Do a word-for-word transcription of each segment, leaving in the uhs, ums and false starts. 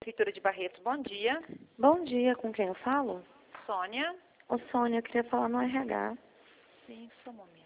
Prefeitura de Barretos, bom dia. Bom dia, com quem eu falo? Sônia. Ô Sônia, eu queria falar no R H. Sim, só um momento.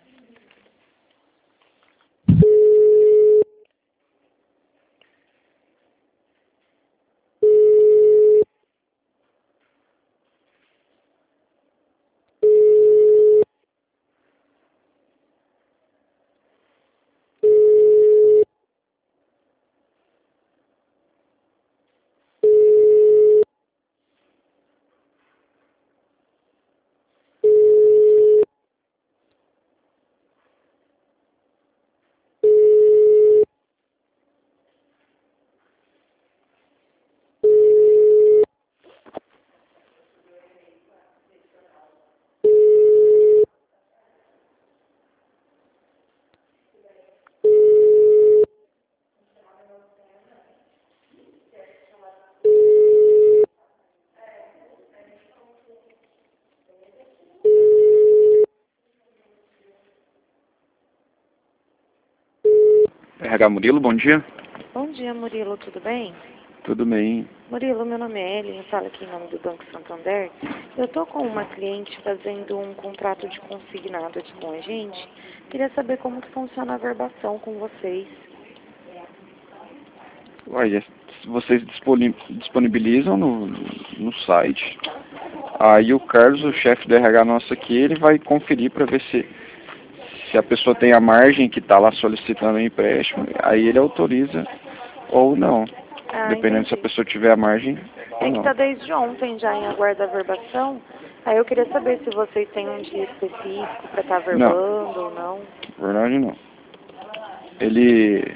R H Murilo, bom dia. Bom dia, Murilo, tudo bem? Tudo bem. Murilo, meu nome é Ellen, eu falo aqui em nome do Banco Santander. Eu estou com uma cliente fazendo um contrato de consignado aqui com a gente. Queria saber como que funciona a verbação com vocês. Olha, vocês disponi- disponibilizam no, no site. Aí o Carlos, o chefe do R H nosso aqui, ele vai conferir para ver se, se a pessoa tem a margem que está lá solicitando o empréstimo. Aí ele autoriza ou não. Ah, Dependendo entendi. se a pessoa tiver a margem É ou que não. está desde ontem já em aguardo da verbação. Aí eu queria saber se vocês têm um dia específico para estar Não, verbando ou não. na verdade não. Ele,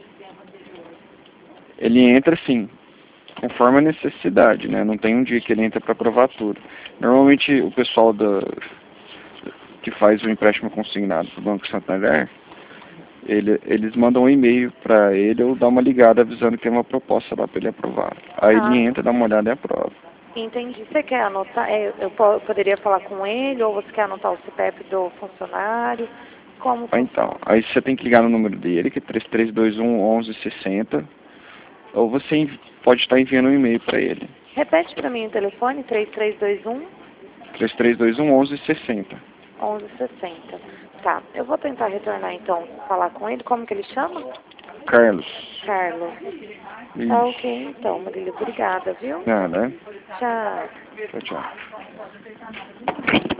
ele entra sim, conforme a necessidade, né? Não tem um dia que ele entra para provar tudo. Normalmente o pessoal da, que faz o empréstimo consignado para o Banco Santander, ele, eles mandam um e-mail para ele ou dá uma ligada avisando que tem uma proposta lá para ele aprovar. Aí Ah, ele entra, dá uma olhada e aprova. entendi. Você quer anotar? É, eu po- poderia falar com ele ou você quer anotar o C P F do funcionário? Como Ah, funciona? então, aí você tem que ligar no número dele, que é três três dois um, onze sessenta, ou você envi- pode estar enviando um e-mail para ele. Repete para mim o telefone, três três dois um, três três dois um, onze sessenta. onze sessenta. Tá, eu vou tentar retornar então, falar com ele. Como que ele chama? Carlos. Carlos. Tá Isso. ok então, Marília. Obrigada, viu? Nada, né? Tchau. Tchau, tchau.